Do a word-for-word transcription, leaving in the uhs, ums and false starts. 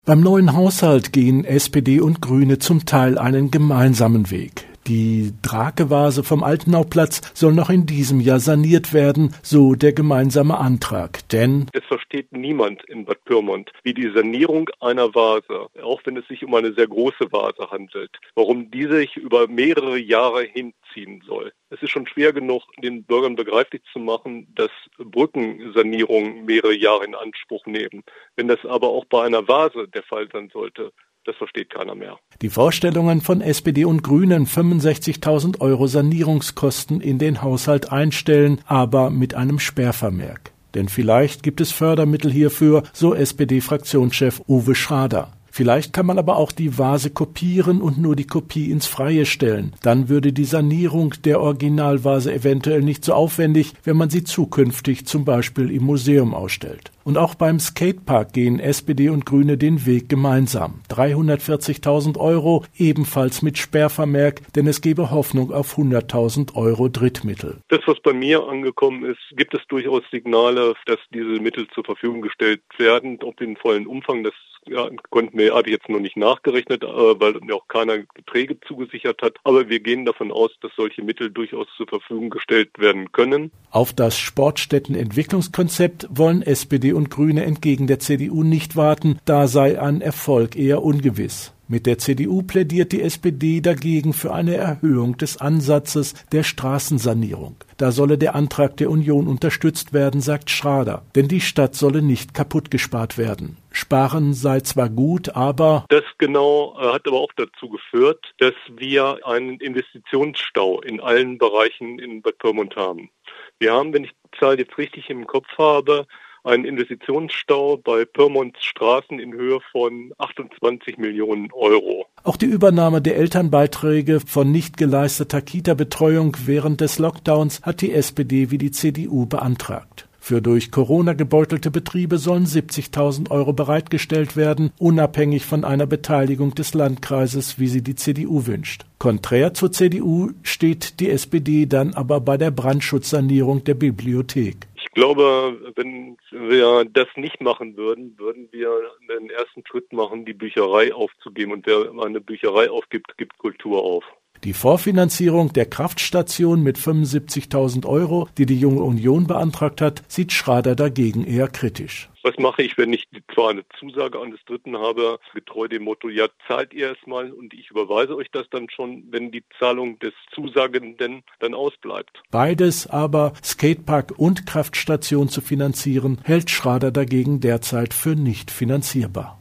Beim neuen Haushalt gehen S P D und Grüne zum Teil einen gemeinsamen Weg. Die Drake-Vase vom Altenauplatz soll noch in diesem Jahr saniert werden, so der gemeinsame Antrag. Denn es versteht niemand in Bad Pyrmont, wie die Sanierung einer Vase, auch wenn es sich um eine sehr große Vase handelt, warum die sich über mehrere Jahre hinziehen soll. Es ist schon schwer genug, den Bürgern begreiflich zu machen, dass Brückensanierungen mehrere Jahre in Anspruch nehmen. Wenn das aber auch bei einer Vase der Fall sein sollte, das versteht keiner mehr. Die Vorstellungen von S P D und Grünen, fünfundsechzigtausend Euro Sanierungskosten in den Haushalt einstellen, aber mit einem Sperrvermerk. Denn vielleicht gibt es Fördermittel hierfür, so S P D-Fraktionschef Uwe Schrader. Vielleicht kann man aber auch die Vase kopieren und nur die Kopie ins Freie stellen. Dann würde die Sanierung der Originalvase eventuell nicht so aufwendig, wenn man sie zukünftig zum Beispiel im Museum ausstellt. Und auch beim Skatepark gehen S P D und Grüne den Weg gemeinsam. dreihundertvierzigtausend Euro, ebenfalls mit Sperrvermerk, denn es gebe Hoffnung auf hunderttausend Euro Drittmittel. Das, was bei mir angekommen ist, gibt es durchaus Signale, dass diese Mittel zur Verfügung gestellt werden. Ob den vollen Umfang, das ja, konnten wir, habe ich jetzt noch nicht nachgerechnet, weil mir auch keiner Beträge zugesichert hat. Aber wir gehen davon aus, dass solche Mittel durchaus zur Verfügung gestellt werden können. Auf das Sportstättenentwicklungskonzept wollen S P D und Grüne entgegen der C D U nicht warten, da sei ein Erfolg eher ungewiss. Mit der C D U plädiert die S P D dagegen für eine Erhöhung des Ansatzes der Straßensanierung. Da solle der Antrag der Union unterstützt werden, sagt Schrader, denn die Stadt solle nicht kaputtgespart werden. Sparen sei zwar gut, aber das genau äh, hat aber auch dazu geführt, dass wir einen Investitionsstau in allen Bereichen in Bad Pyrmont haben. Wir haben, wenn ich die Zahl jetzt richtig im Kopf habe, einen Investitionsstau bei Pyrmonts Straßen in Höhe von achtundzwanzig Millionen Euro. Auch die Übernahme der Elternbeiträge von nicht geleisteter Kita-Betreuung während des Lockdowns hat die S P D wie die C D U beantragt. Für durch Corona gebeutelte Betriebe sollen siebzigtausend Euro bereitgestellt werden, unabhängig von einer Beteiligung des Landkreises, wie sie die C D U wünscht. Konträr zur C D U steht die S P D dann aber bei der Brandschutzsanierung der Bibliothek. Ich glaube, wenn wir das nicht machen würden, würden wir den ersten Schritt machen, die Bücherei aufzugeben. Und wer eine Bücherei aufgibt, gibt Kultur auf. Die Vorfinanzierung der Kraftstation mit fünfundsiebzigtausend Euro, die die Junge Union beantragt hat, sieht Schrader dagegen eher kritisch. Was mache ich, wenn ich zwar eine Zusage eines Dritten habe, getreu dem Motto, ja, zahlt ihr erstmal und ich überweise euch das dann schon, wenn die Zahlung des Zusagenden dann ausbleibt. Beides aber, Skatepark und Kraftstation zu finanzieren, hält Schrader dagegen derzeit für nicht finanzierbar.